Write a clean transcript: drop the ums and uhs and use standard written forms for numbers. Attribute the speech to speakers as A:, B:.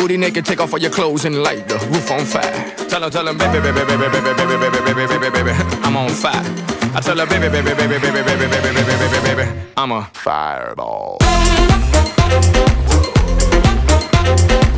A: booty naked, take off all your clothes and light the roof on fire. Tell her, baby, baby, baby, baby, baby, baby, baby, baby, baby, I'm on fire. I tell her, baby, baby, baby, baby, baby, baby, baby, baby, I'm a fireball.